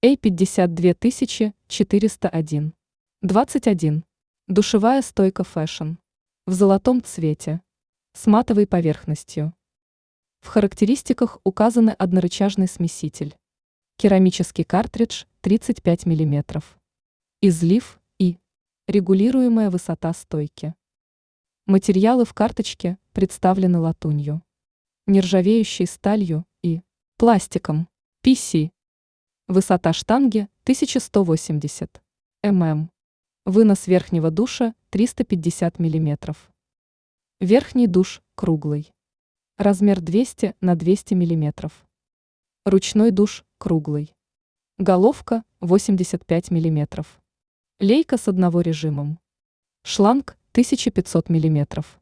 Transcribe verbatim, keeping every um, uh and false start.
Эй пятьдесят две тысячи четыреста один. двадцать один. Душевая стойка фэшн. В золотом цвете. С матовой поверхностью. В характеристиках указаны однорычажный смеситель. Керамический картридж тридцать пять миллиметров. Излив и регулируемая высота стойки. Материалы в карточке представлены латунью, нержавеющей сталью и пластиком. пи си. Высота штанги тысяча сто восемьдесят миллиметров. Вынос верхнего душа триста пятьдесят миллиметров. Верхний душ круглый. Размер двести на двести миллиметров. Ручной душ круглый. Головка восемьдесят пять миллиметров. Лейка с одного режимом. Шланг тысяча пятьсот миллиметров.